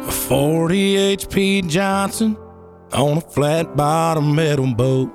A 40 HP Johnson on a flat bottom metal boat.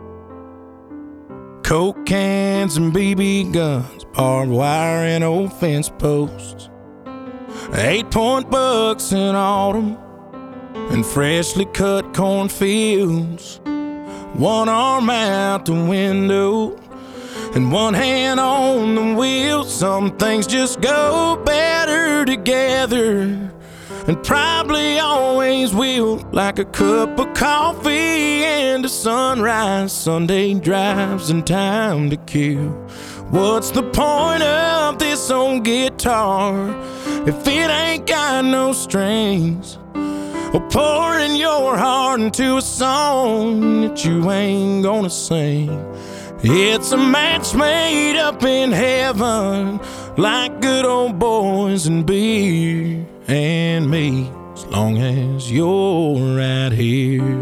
Coke cans and BB guns, barbed wire and old fence posts. 8-point bucks in autumn and freshly cut cornfields. One arm out the window and one hand on the wheel. Some things just go better together, and probably always will, like a cup of coffee and a sunrise, Sunday drives and time to kill. What's the point of this old guitar if it ain't got no strings? Or pouring your heart into a song that you ain't gonna sing. It's a match made up in heaven, like good old boys and beer and me, as long as you're right here.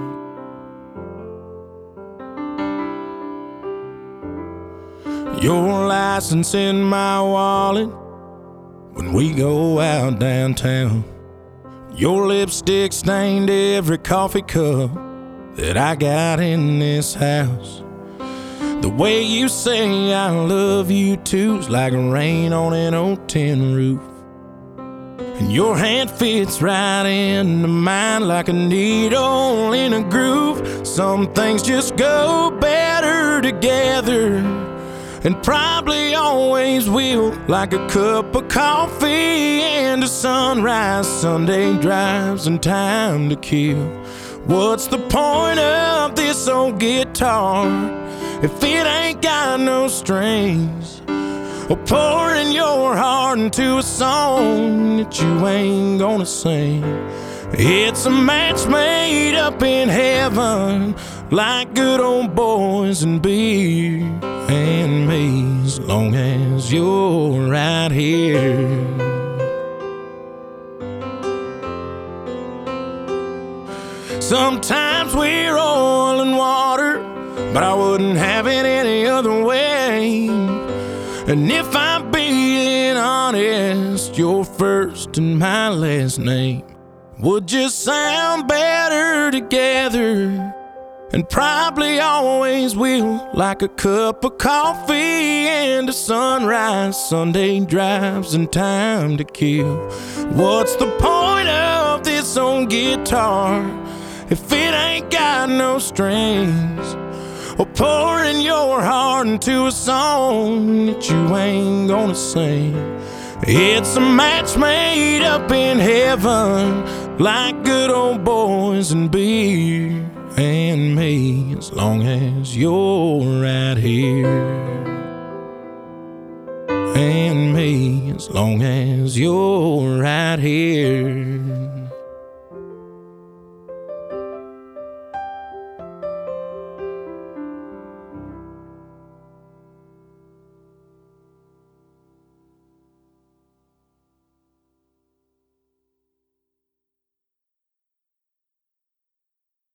Your license in my wallet when we go out downtown. Your lipstick stained every coffee cup that I got in this house. The way you say I love you too's like rain on an old tin roof. And your hand fits right into mine like a needle in a groove. Some things just go better together, and probably always will, like a cup of coffee and a sunrise, Sunday drives and time to kill. What's the point of this old guitar if it ain't got no strings? Or pouring your heart into a song that you ain't gonna sing. It's a match made up in heaven, like good old boys and beer and me, as long as you're right here. Sometimes we're oil and water, but I wouldn't have it any other way. And if I'm being honest, your first and my last name would just sound better together, and probably always will, like a cup of coffee and a sunrise, Sunday drives and time to kill. What's the point of this old guitar if it ain't got no strings? Or pouring your heart into a song that you ain't gonna sing. It's a match made up in heaven, like good old boys and beer and me, as long as you're right here. And me, as long as you're right here.